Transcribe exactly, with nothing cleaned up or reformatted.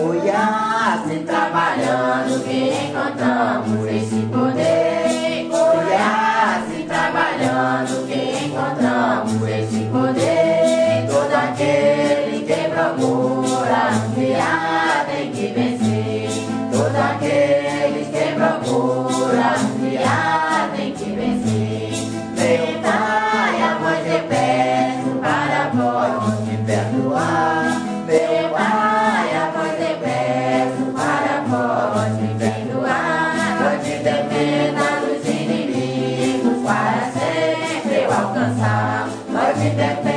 Foi assim trabalhando que encontramos esse poder. Foi assim trabalhando que encontramos esse poder. Todo aquele que procura ampliar tem que vencer. Todo aquele que procura ampliar tem que vencer. Meu Pai, a vós eu peço para vós me perdoar. Meu Pai, a vós eu peço para vós me perdoar. Pode defender dos inimigos para sempre eu alcançar. Pode defender